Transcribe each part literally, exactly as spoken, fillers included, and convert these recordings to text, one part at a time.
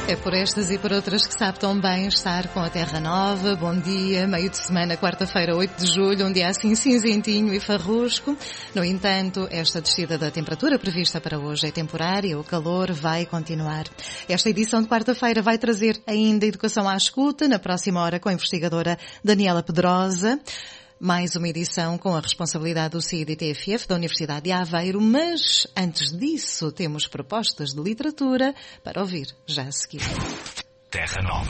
É por estas e por outras que sabe tão bem estar com a Terra Nova. Bom dia, meio de semana, quarta-feira, oito de julho, um dia assim cinzentinho e farrusco. No entanto, esta descida da temperatura prevista para hoje é temporária, o calor vai continuar. Esta edição de quarta-feira vai trazer ainda educação à escuta, na próxima hora com a investigadora Daniela Pedrosa. Mais uma edição com a responsabilidade do C I D T F F da Universidade de Aveiro, mas antes disso temos propostas de literatura para ouvir já a seguir. Terra Nova.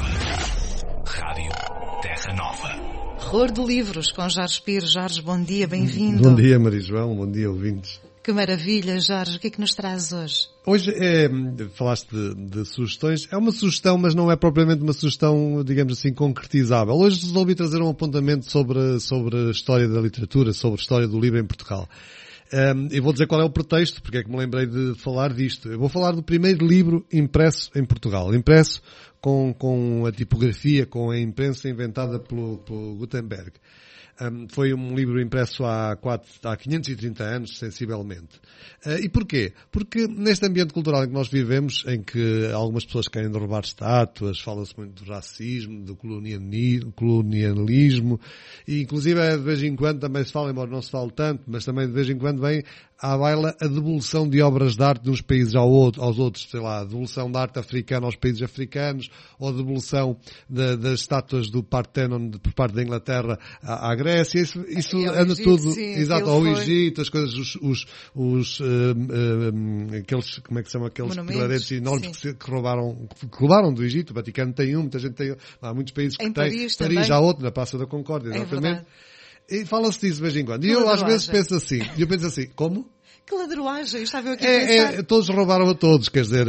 Rádio Terra Nova. Horror de livros com Jorge Pires. Jorge, bom dia, bem-vindo. Bom dia, Maria João, bom dia, ouvintes. Que maravilha, Jorge. O que é que nos traz hoje? Hoje, é, falaste de, de sugestões. É uma sugestão, mas não é propriamente uma sugestão, digamos assim, concretizável. Hoje resolvi trazer um apontamento sobre, sobre a história da literatura, sobre a história do livro em Portugal. Um, eu vou dizer qual é o pretexto, porque é que me lembrei de falar disto. Eu vou falar do primeiro livro impresso em Portugal. Impresso com, com a tipografia, com a imprensa inventada pelo, pelo Gutenberg. Um, foi um livro impresso há, quatro, há quinhentos e trinta anos, sensivelmente. Uh, e porquê? Porque neste ambiente cultural em que nós vivemos, em que algumas pessoas querem derrubar estátuas, fala-se muito do racismo, do colonialismo, e inclusive de vez em quando também se fala, embora não se fale tanto, mas também de vez em quando vem à baila a devolução de obras de arte de uns países ao outro, aos outros, sei lá, a devolução de arte africana aos países africanos, ou a devolução de, das estátuas do Parthenon por parte da Inglaterra à, à Grécia. Isso, isso anda Egito, tudo, sim, exato, ao foi... Egito, as coisas, os, os, os uh, uh, aqueles, como é que se chama, aqueles pilaretes enormes que, que roubaram, que roubaram do Egito. O Vaticano tem um, muita gente tem, há muitos países que em têm. Paris, Paris há outro, na Praça da Concórdia, exatamente. É e fala-se disso de vez em quando. E eu às vezes penso assim, eu penso assim, como? Que ladroagem, estava eu aqui a é, pensar. É, todos roubaram a todos, quer dizer,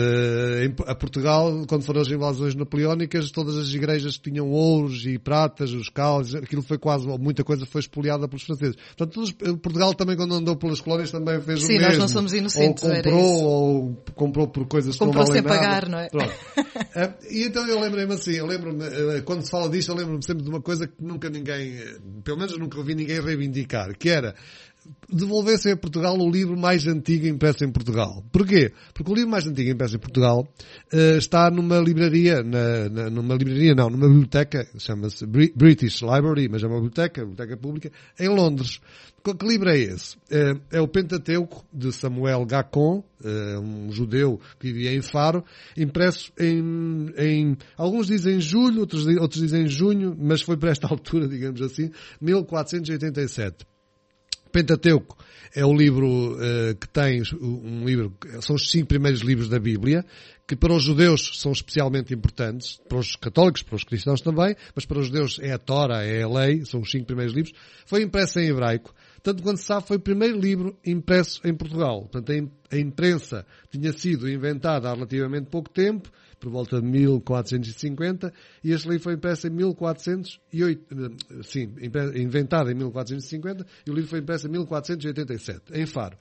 a Portugal, quando foram as invasões napoleónicas, todas as igrejas tinham ouros e pratas, os cálices, aquilo foi quase, muita coisa foi espoliada pelos franceses. Portanto, todos, Portugal também, quando andou pelas colónias, também fez Sim, o mesmo. Sim, nós não somos inocentes. Ou comprou, ou comprou por coisas comprou que não valem nada. Comprou sem pagar, não é? Pronto. E então eu lembrei-me assim, eu lembro-me, quando se fala disto, eu lembro-me sempre de uma coisa que nunca ninguém, pelo menos nunca ouvi ninguém reivindicar, que era devolvessem a Portugal o livro mais antigo impresso em Portugal. Porquê? Porque o livro mais antigo impresso em Portugal uh, está numa livraria, na, na, numa livraria não, numa biblioteca, chama-se British Library, mas é uma biblioteca, biblioteca pública, em Londres. Que livro é esse? Uh, é o Pentateuco, de Samuel Gacon, uh, um judeu que vivia em Faro, impresso em, em alguns dizem julho, outros, outros dizem junho, mas foi para esta altura, digamos assim, mil quatrocentos e oitenta e sete. Pentateuco é o livro uh, que tem um livro, são os cinco primeiros livros da Bíblia, que para os judeus são especialmente importantes, para os católicos, para os cristãos também, mas para os judeus é a Tora, é a lei, são os cinco primeiros livros. Foi impresso em hebraico. Tanto quanto se sabe, foi o primeiro livro impresso em Portugal. Portanto, a imprensa tinha sido inventada há relativamente pouco tempo, por volta de mil quatrocentos e cinquenta, e este livro foi impresso em mil quatrocentos e oito, sim, inventado em mil quatrocentos e cinquenta, e o livro foi impresso em mil quatrocentos e oitenta e sete, em Faro.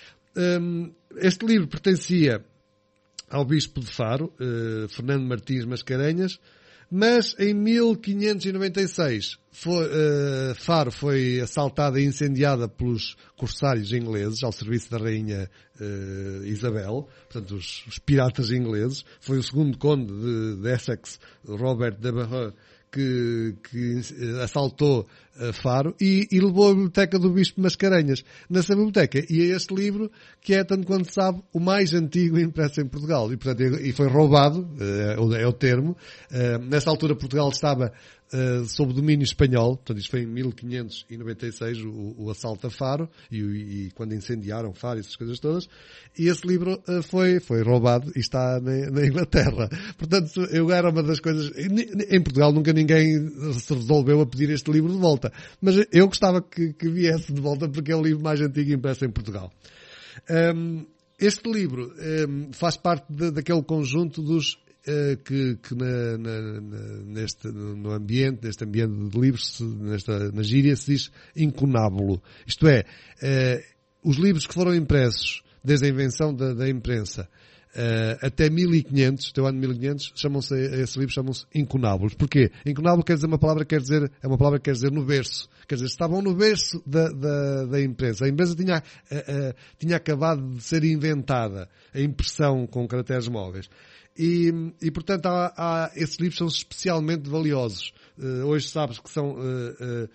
Este livro pertencia ao bispo de Faro, Fernando Martins Mascarenhas, mas em mil quinhentos e noventa e seis foi, uh, Faro foi assaltada e incendiada pelos corsários ingleses ao serviço da rainha uh, Isabel, portanto os, os piratas ingleses. Foi o segundo conde de, de Essex, Robert de Barreux, que, que assaltou uh, Faro e, e levou a biblioteca do Bispo Mascarenhas. Nessa biblioteca ia este livro, que é, tanto quanto se sabe, o mais antigo impresso em Portugal. E, portanto, e foi roubado, uh, é o termo. Uh, nessa altura Portugal estava Uh, sob domínio espanhol, portanto isto foi em mil quinhentos e noventa e seis, o, o assalto a Faro, e, e quando incendiaram Faro e essas coisas todas, e esse livro uh, foi, foi roubado e está na, na Inglaterra. Portanto, eu era uma das coisas, em Portugal nunca ninguém se resolveu a pedir este livro de volta, mas eu gostava que, que viesse de volta porque é o livro mais antigo impresso em Portugal. Um, este livro um, faz parte de, daquele conjunto dos Uh, que, que na, na, na, neste, no ambiente, neste ambiente de livros, nesta, na gíria, se diz incunábulo. Isto é, uh, os livros que foram impressos desde a invenção da, da imprensa uh, até mil e quinhentos, até o ano mil e quinhentos, chamam-se, esses livros chamam-se incunábulos. Porquê? Incunábulo quer dizer uma palavra, quer dizer, é uma palavra que quer dizer no berço. Quer dizer, estavam no berço da, da, da empresa. A empresa tinha, a, a, tinha acabado de ser inventada, a impressão com caracteres móveis. E, e portanto, há, há, esses livros são especialmente valiosos. Uh, hoje sabes que são, uh, uh,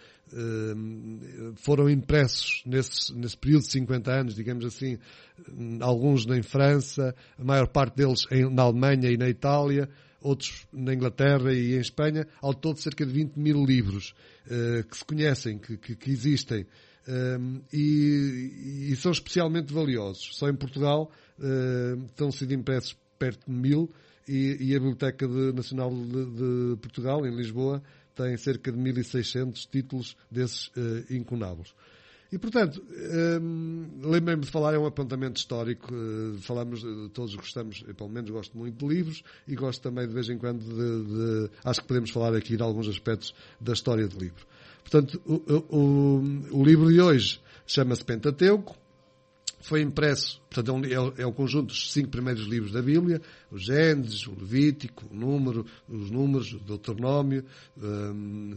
uh, foram impressos nesse, nesse período de cinquenta anos, digamos assim, alguns em França, a maior parte deles em, na Alemanha e na Itália, outros na Inglaterra e em Espanha, ao todo cerca de vinte mil livros uh, que se conhecem, que, que, que existem, um, e, e são especialmente valiosos. Só em Portugal uh, estão sido impressos perto de mil, e, e a Biblioteca de, Nacional de, de Portugal, em Lisboa, tem cerca de mil e seiscentos títulos desses uh, incunáveis. E, portanto, um, lembrei-me de falar, é um apontamento histórico, uh, falamos, uh, todos gostamos, eu pelo menos gosto muito de livros, e gosto também de vez em quando de, de acho que podemos falar aqui de alguns aspectos da história do livro. Portanto, o, o, o livro de hoje chama-se Pentateuco, foi impresso, portanto, é um, é um conjunto dos cinco primeiros livros da Bíblia, o Gênesis, o Levítico, o Número, os Números, o Deuteronômio, um,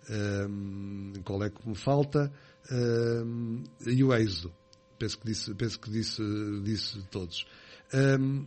um, qual é que me falta? Um, e o Êxodo. Penso que disse, penso que disse, disse todos. Um,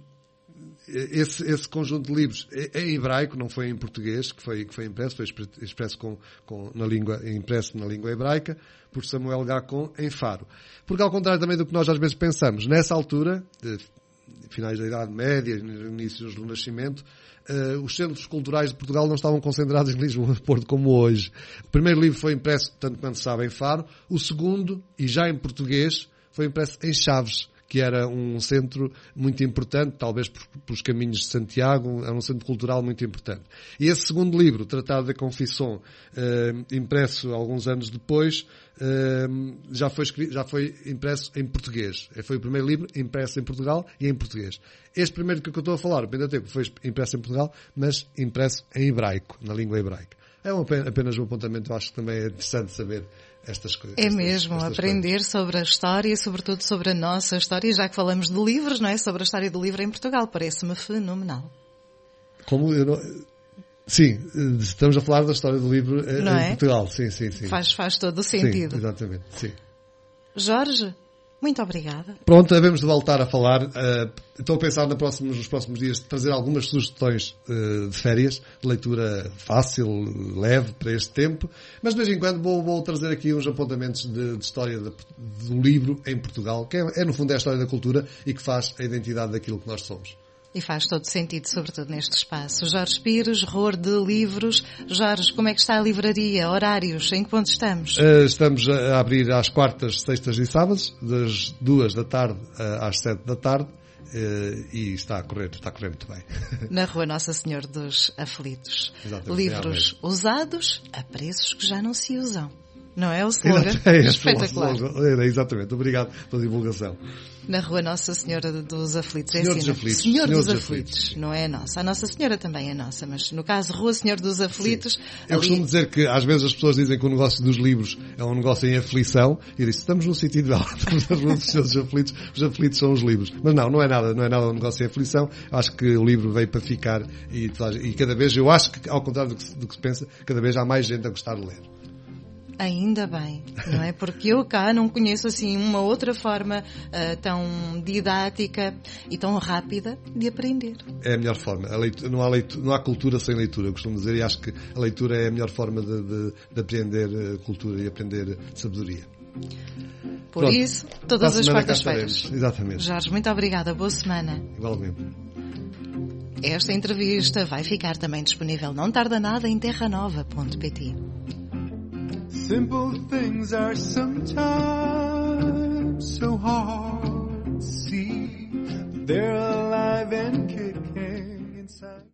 esse, esse conjunto de livros é em hebraico, não foi em português, que foi, que foi impresso, foi expresso com, com, na língua, impresso na língua hebraica, por Samuel Gacon, em Faro. Porque, ao contrário também do que nós às vezes pensamos, nessa altura, de finais da Idade Média, inícios do Renascimento, uh, os centros culturais de Portugal não estavam concentrados em Lisboa e Porto como hoje. O primeiro livro foi impresso, tanto quanto se sabe, em Faro. O segundo, e já em português, foi impresso em Chaves, que era um centro muito importante, talvez por, pelos caminhos de Santiago, era um centro cultural muito importante. E esse segundo livro, Tratado de Confissão, eh, impresso alguns anos depois, eh, já, foi escrito, já foi impresso em português. Foi o primeiro livro impresso em Portugal e em português. Este primeiro que eu estou a falar, o Pentateuco, foi impresso em Portugal, mas impresso em hebraico, na língua hebraica. É um, apenas um apontamento, eu acho que também é interessante saber estas coisas. É estas, mesmo, estas aprender coisas. sobre a história e sobretudo sobre a nossa história, já que falamos de livros, não é? Sobre a história do livro em Portugal, parece-me fenomenal. Como eu não... Sim, estamos a falar da história do livro não em é? Portugal, sim, sim, sim. Faz, faz todo o sentido. Sim, exatamente, sim. Jorge, muito obrigada. Pronto, devemos de voltar a falar. Uh, estou a pensar no próximo, nos próximos dias de trazer algumas sugestões uh, de férias, de leitura fácil, leve para este tempo, mas de vez em quando vou, vou trazer aqui uns apontamentos de, de história de, do livro em Portugal, que é, é no fundo é a história da cultura e que faz a identidade daquilo que nós somos. E faz todo sentido, sobretudo neste espaço. Jorge Pires, Ror de Livros. Jorge, como é que está a livraria? Horários? Em que ponto estamos? Uh, estamos a abrir às quartas, sextas e sábados, das duas da tarde às sete da tarde, uh, e está a correr, está a correr muito bem. Na Rua Nossa Senhora dos Aflitos. Exatamente, livros é usados a preços que já não se usam. Não é o slogan? É, espetacular. É, exatamente. Obrigado pela divulgação. Na Rua Nossa Senhora dos Aflitos. Senhor é assim, dos Aflitos. Senhor, Senhor dos, dos Aflitos. Aflitos. Não é a nossa. A Nossa Senhora também é nossa, mas no caso Rua Senhor dos Aflitos... Sim. Eu ali... costumo dizer que às vezes as pessoas dizem que o negócio dos livros é um negócio em aflição, e eu disse, estamos no sítio ideal, estamos na Rua dos Senhores dos Aflitos, os aflitos são os livros. Mas não, não é nada, não é nada um negócio em aflição. Acho que o livro veio para ficar e, e cada vez, eu acho que, ao contrário do que, do que se pensa, cada vez há mais gente a gostar de ler. Ainda bem, não é? Porque eu cá não conheço assim uma outra forma uh, tão didática e tão rápida de aprender. É a melhor forma. A leitura, não, há leitura, não há cultura sem leitura, eu costumo dizer, e acho que a leitura é a melhor forma de, de, de aprender cultura e aprender sabedoria. Por Pronto. Isso, todas as quartas-feiras. Exatamente. Jorge, muito obrigada. Boa semana. Igualmente. Esta entrevista vai ficar também disponível não tarda nada em terra nova ponto pt. Simple things are sometimes so hard to see. There